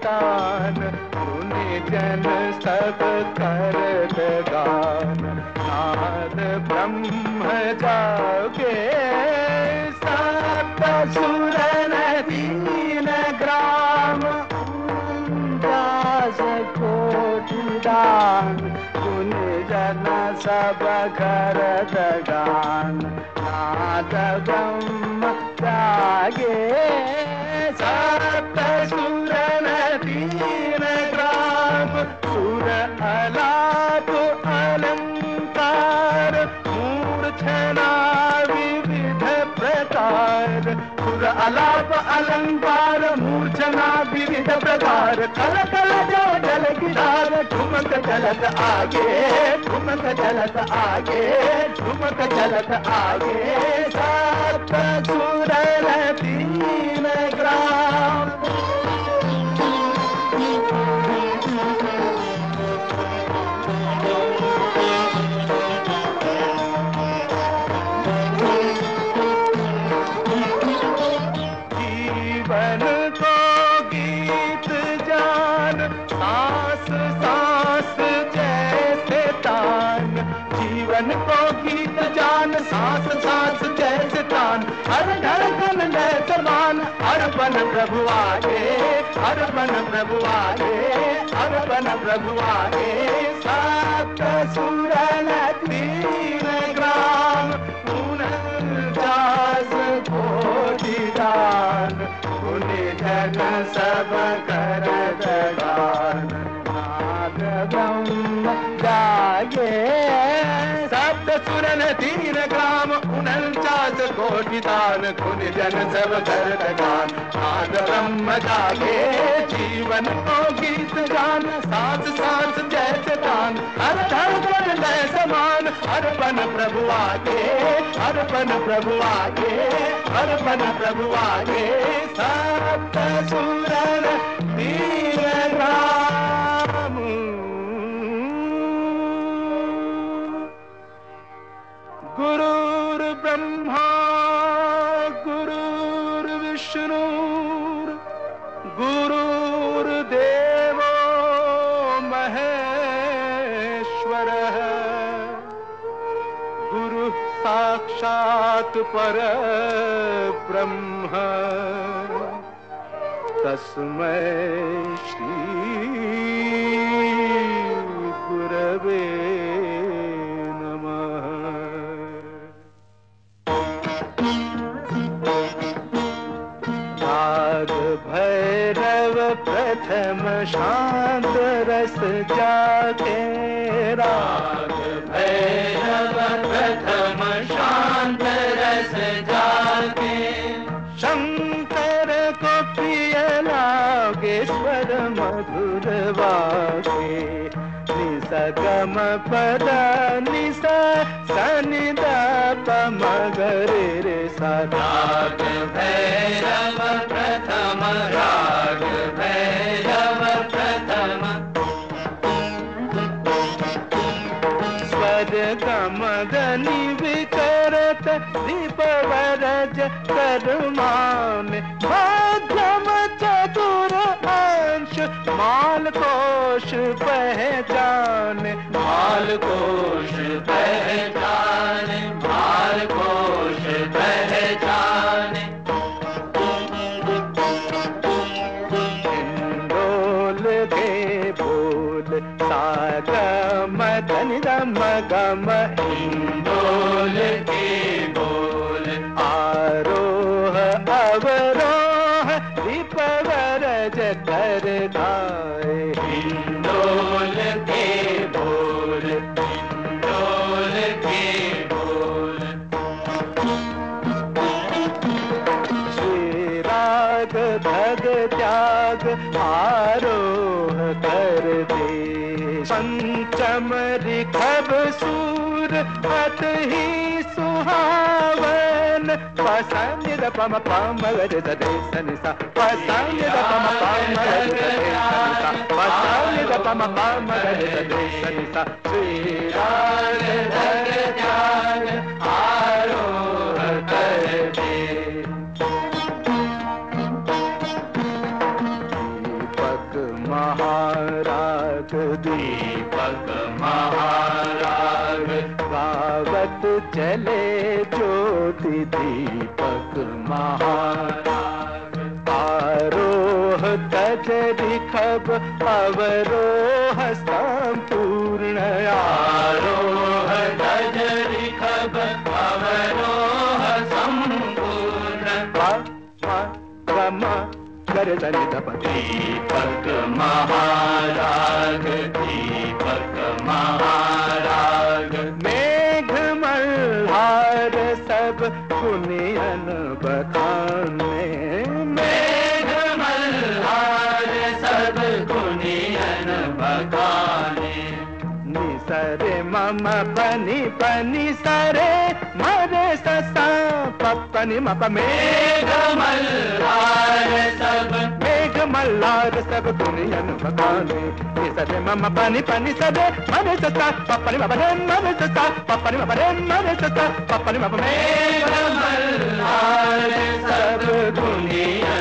तान, मुनि जन सब करत गान। नाद ब्रह्म जागे सप्त सुर दीन ग्राम, 49 कोटि दान, मुनि जन सब करत गान। नाद ब्रह्म जागे सप्त सुर दीन ग्राम, सुर अलाप अलंकार, मूर्छना विविध प्रकार। सुर अलाप अलंकार मूर्छना विविध प्रकार, कल कल जो जल गिरार, ठुमक चलत आगे, ठुमक चलत आगे, ठुमक चलत आगे। सप्त सुर दीन ग्राम, जीवन को गीत जान, सांस सांस जैसे तान। जीवन को गीत जान, सांस सांस जैसे तान। हर धड़कन लय समान, अर्पण प्रभु आगे, अर्पण प्रभु आगे, अर्पण प्रभु आगे। सप्त सुर दीन ग्राम, 49 कोटि दान, मुनि जन सब करत गान। नाद ब्रह्म जागे सप्त सुर दीन ग्राम, 49 कोटि दान, मुनि जन सब करत गान। नाद ब्रह्म जागे जीवन को गीत गान, सांस सांस जैसे तान। हर धड़कन लय समान, अर्पण प्रभु आगे, अर्पण प्रभु आगे, अर्पण प्रभु आगे। सप्त सुर दीन ग्राम, गुरुर् ब्रह्मा गुरुर्विष्णु, गुरुर्देवो महेश्वरः, गुरु साक्षात् परब्रह्म, तस्मै श्री गुरवे नमः। राग भैरव प्रथम शांत रस जाके, राग भैरव प्रथम शांत रस जाके। शंकर को प्रिय लागे स्वर मधुर वागे, निसा गम पद निसा सनि द प म ग रे रे सा। राग भैरव प्रथम, राग भैरव प्रथम, स्वर गम धनि विकरत दीप वरज करमान। मध्यम चतुर अंश माल कोश पहचान, माल कोश पहचान, माल कोश पहचान। हिंडोल के बोल सागम धनि दम गम, हिंडोल के बोल आरोह अवरोह दीप वरज कर गाए। हिंडोल के बोल, हिंडोल के बोल। श्री राग भग त्याग आरोह कर दे, पंचम ऋखभ सूर अत ही सुहावन। पसंद द पम पम ग द दे सनि सा, पसंद द पम पम ग द दे सनि सा, पसंद द पम पम ग द दे सनि सा। श्री राग भग त्याग आरोह कर दे, दीपक आवत जले ज्योति दीपक महाराग। आरोह तज रिखब अवरोह संपूर्ण, आरोह तज रिखब अवरोह संपूर्ण। ग रे ध प दीपक महाराग, दीपक महाराग। मेघ मल्हार सब पुनियन बखाने, मेघ मल्हार सब पुनियन बखाने। नि सरे मम पनि पनि सरे मरे ससा पपनि मप। मेघ मल्हार सब, मेघ मल्हार सब दुनियन बखाने। नि सरे मम पनि पनि सरे मरे ससा पपनि मप रे मरे ससा पपनि मप रे मरे ससा पपनि मप। मेघ मल्हार सब दुनियन